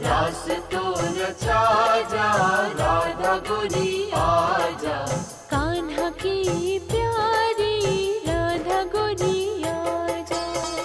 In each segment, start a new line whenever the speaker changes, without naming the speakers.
रास तो रचा जा, राधा गोरी आजा।
कान्हा की प्यारी राधा गोरी आजा।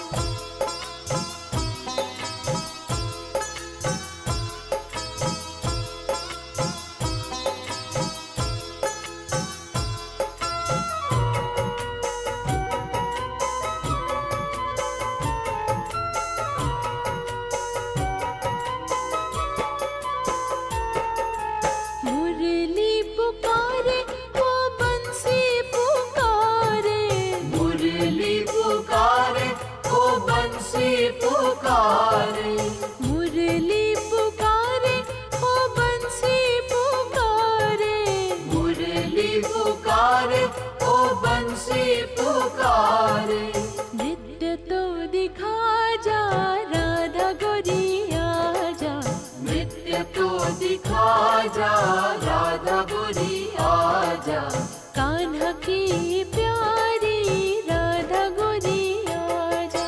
मुरली पुकारे वो बंसी पुकारे,
मुरली पुकारे ओ बंसी पुकारे,
मुरली पुकारे वो बंसी पुकारे।
मुरली पुकारे ओ बंसी पुकारे।
नृत्य तो दिखा जा, राधा गोरी आजा।
नृत्य तो दिखा जा, राधा गोरी आजा।
कान्हा की प्यारी राधा गोरी आजा।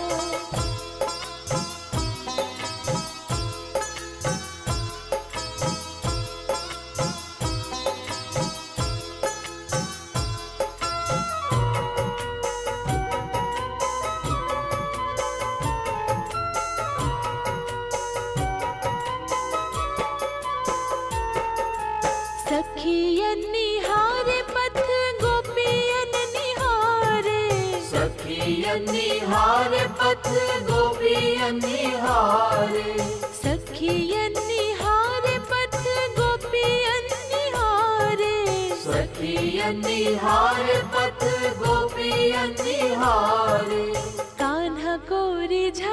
सखियन निहारे पथ गोपियन निहारे,
सखियन निहारे पथ गोपियन निहारे,
सखियन निहारे पथ गोपियन निहारे।
सखियन निहारे पथ गोपियन निहारे।
कान्हा को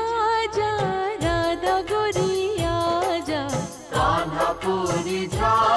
रिझा जा, राधा गोरी आजा।
कान्हा को रिझा